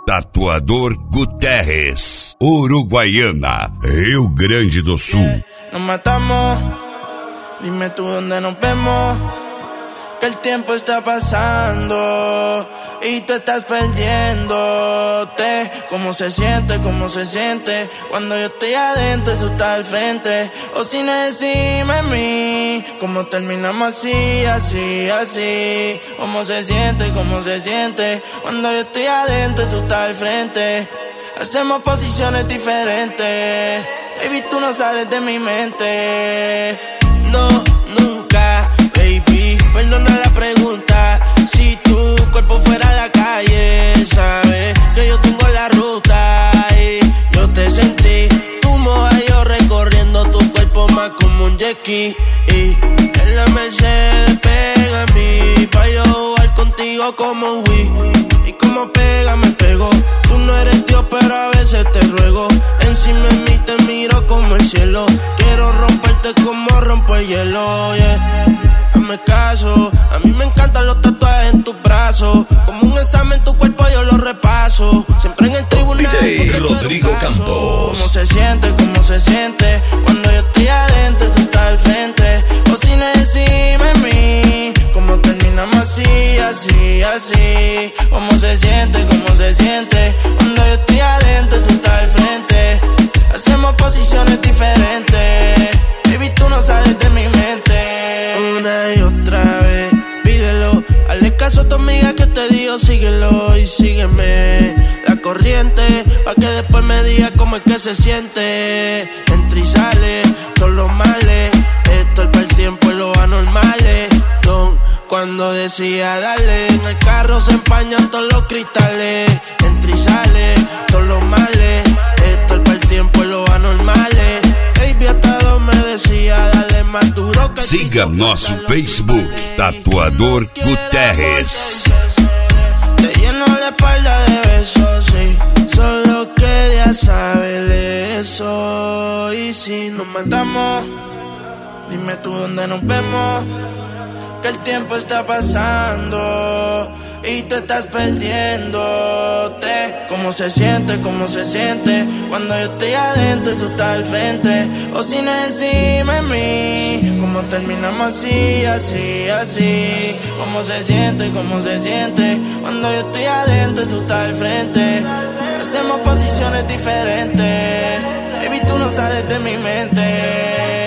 Tatuador Guterres, Uruguaiana, Rio Grande do Sul. Nos matamos, dime tú dónde nos vemos, que el tiempo está pasando y tú estás perdiéndote. ¿Cómo se siente cuando yo estoy adentro y tú estás al frente? O sin decirme a mí, ¿cómo terminamos así, así, así? ¿Cómo se siente cuando yo estoy adentro y tú estás al frente? Hacemos posiciones diferentes, baby, tú no sales de mi mente. No, nunca, baby, perdona la pregunta. Si tu cuerpo fuera la calle, sabes que yo tengo la ruta y yo te sentí. Tu moja yo recorriendo tu cuerpo más como un jet ski. Y en la Mercedes pega a mí, pa' yo jugar contigo como un Wii. Y como pega me pego, tú no eres Dios pero a veces te ruego. Encima de mí te miro como el cielo, quiero romperte como rompo el hielo, yeah. Hazme caso, a mí me encantan los tatuajes en tus brazos. Como un examen tu cuerpo yo lo repaso, siempre en el tribunal DJ Rodrigo Campos. ¿Cómo se siente cuando yo estoy adentro y tú estás al frente? O sin decirme a mí, ¿cómo terminamos así, así, así? ¿Cómo se siente cuando yo estoy adentro y tú estás al frente? Hacemos posiciones diferentes, baby, tú no sales de mi mente. Una y otra vez, pídelo, hazle caso a tu amiga que te digo, síguelo y sígueme la corriente, pa' que después me digas cómo es que se siente. Entra y sale, todos los males, esto es para el tiempo y los anormales. Cuando decía darle, en el carro se empañan todos los cristales. Entra y sale, todos los males, esto es para el tiempo y los anormales. Baby, hasta dos me decía, dale más duro que... Siga nosso Facebook, Tatuador Guterres. Te lleno la espalda de besos, sí, solo quería saber eso. Y si nos matamos, dime tú dónde nos vemos, que el tiempo está pasando y tú estás perdiéndote. ¿Cómo se siente cuando yo estoy adentro y tú estás al frente? O sin decirme a mí, ¿cómo terminamos así, así, así? ¿Cómo se siente cuando yo estoy adentro y tú estás al frente? Hacemos posiciones diferentes, baby, tú no sales de mi mente.